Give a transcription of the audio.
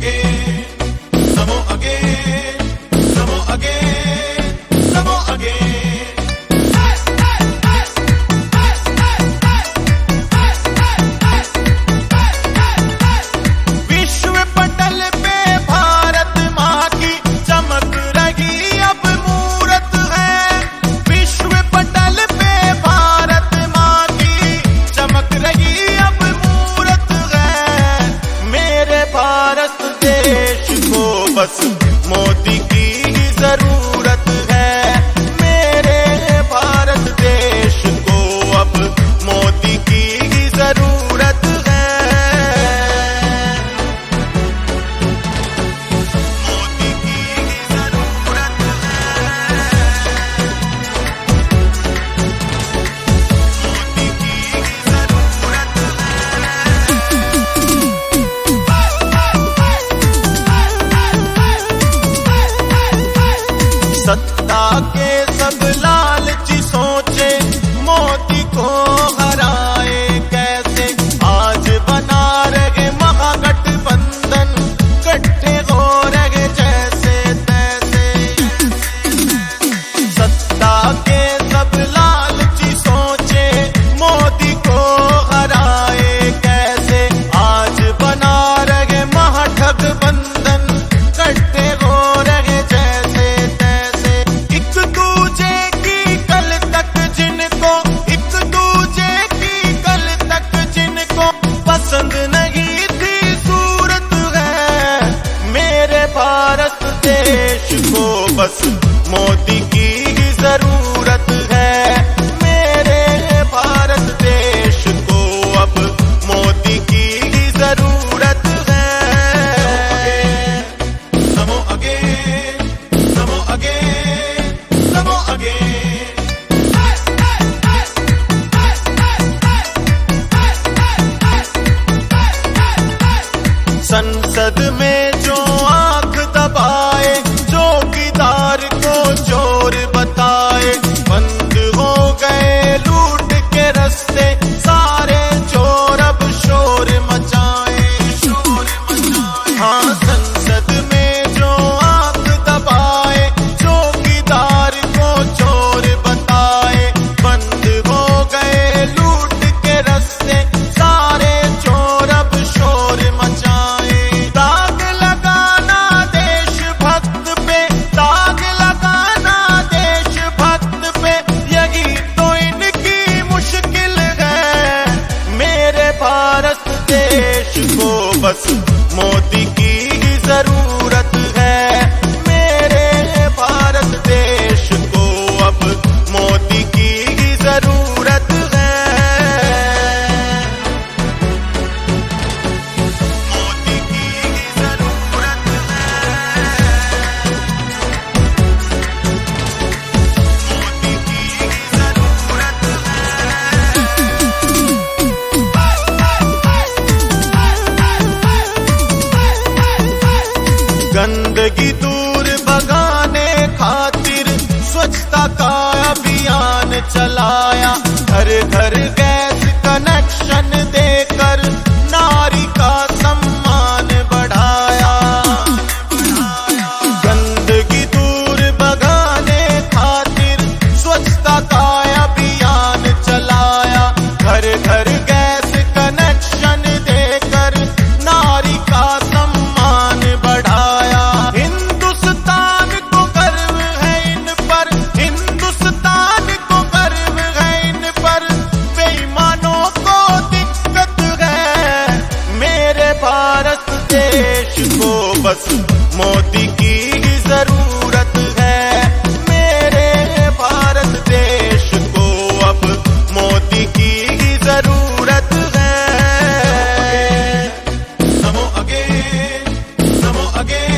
again, some more again, some more again, some more again. विश्व पटल पे भारत माँ की चमक रही अब मूरत है। विश्व पटल पे भारत माँ की चमक रही अब मूरत है। मेरे भारत देश को बस मोदी की ही जरूरत है। मेरे भारत देश को अब मोदी की ही जरूरत है। मोदी की ही जरूरत है। मोदी की ही जरूरत है। सत्ता के सब लालची सोचे मोदी को हराए कैसे। आज बना रहे महागठबंधन, इकट्ठे हो रहे जैसे तैसे। सत्ता के सब लालची सोचे मोदी को हराए कैसे। आज बना रहे महागठबंधन, इकट्ठे हो रहे जैसे तैसे। एक दूजे की कल तक जिनको, एक दूजे की कल तक जिनको पसंद नहीं थी सूरत है। मेरे भारत देश को बस मोदी की ही जरूरत है। मेरे भारत देश को अब मोदी की ही जरूरत है। Some more again, some more again, some more again. संसद में जो आंख दबाए, चौकीदार को चोर बताए। बंद हो गए लूट के रस्ते, सारे चोर अब शोर मचाए, शोर मचाए। हाँ, संसद में जो आंख दबाए, चौकीदार को चोर बताए। बंद हो गए लूट के रस्ते, सारे चोर अब शोर मचाए। दाग लगाना देशभक्त पे, दाग लगाना देशभक्त पे, यही तो इनकी मुश्किल है। मेरे भारत देश को बस मोदी की ही जरूरत है। मेरे भारत देश को अब मोदी की ही जरूरत है। मोदी की ही जरूरत है। मोदी की ही जरूरत है। गंदगी दूर भगाने खातिर स्वच्छता का अभियान चलाया। घर घर गैस कनेक्शन देकर नारी का सम्मान बढ़ाया। गंदगी दूर भगाने खातिर स्वच्छता का अभियान चलाया। घर घर गैस कनेक्शन देकर नारी का सम्मान बढ़ाया। हिंदुस्तान को गर्व है इन पर, हिंदुस्तान को गर्व है इन पर। बेईमानों को दिक्कत है। मेरे भारत देश को बस मोदी की ही जरूरत है। मेरे भारत देश को अब मोदी की ही जरूरत है। Some more again, some more again.